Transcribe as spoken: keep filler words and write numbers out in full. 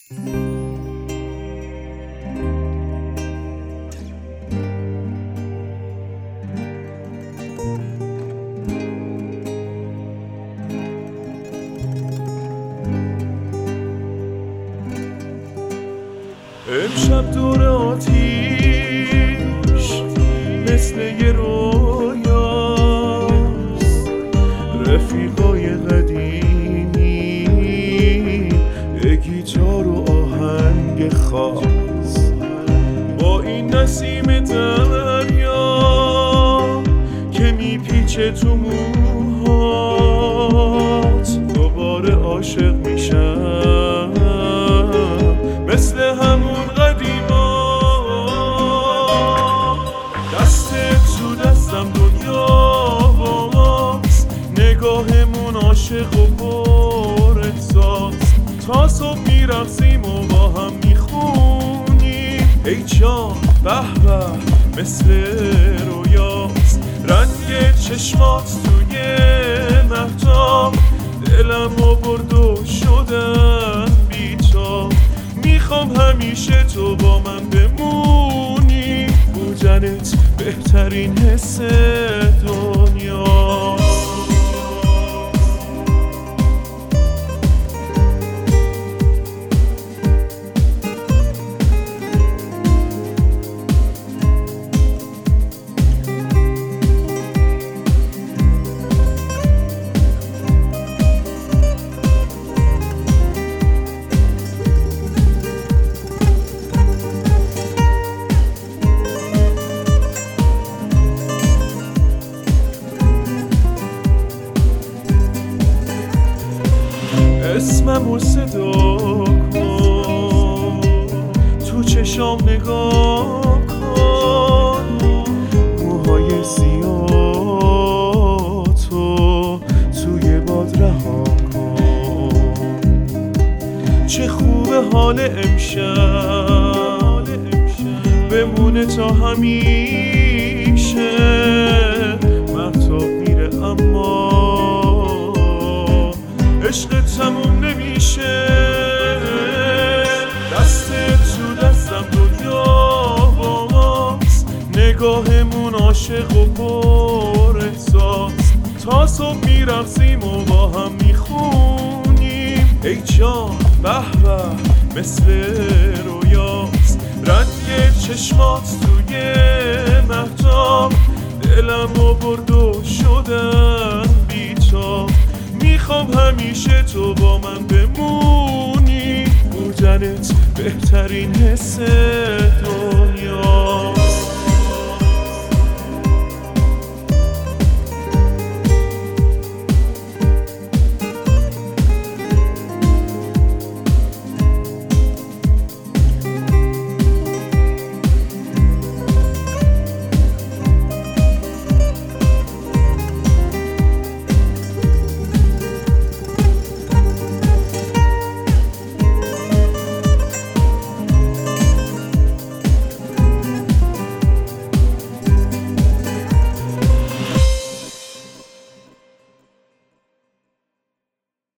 امشب دور آتیش مثل یه رویاست، رفیقای قدیمی یه گیتار و آهنگ خاص، با این نسیم دریا که میپیچه تو موهات، دوباره عاشق میشم مثل همون قدیما. دستت تو دستم دنیا باست، نگاهمون عاشق و پر احساس، تا صبح میرقصیم و با هم میخونیم ای جان به به مثل رویاست. رنگ چشمات توی مهتاب دلمو برد و شدم بی‌تاب، میخوام همیشه تو با من بمونی، بودنت بهترین حس دنیاست. اسممو صدا کن، تو چشام نگاه کن، موهای سیاه‌تو توی باد رها کن. چه خوبه حال امشب بمونه تا همیشه، مهتاب میره اما عشق تموم نمیشه. دستت تو دستم دنیا باست، نگاهمون عاشق و پر احساس، تا صبح میرقصیم و با هم میخونیم ای جان به به مثل رویاست. رنگ چشمات توی مهتاب دلمو برد و شدم بی‌تاب، میخوام همیشه تو با من بمونی، بودنت بهترین حس دنیا.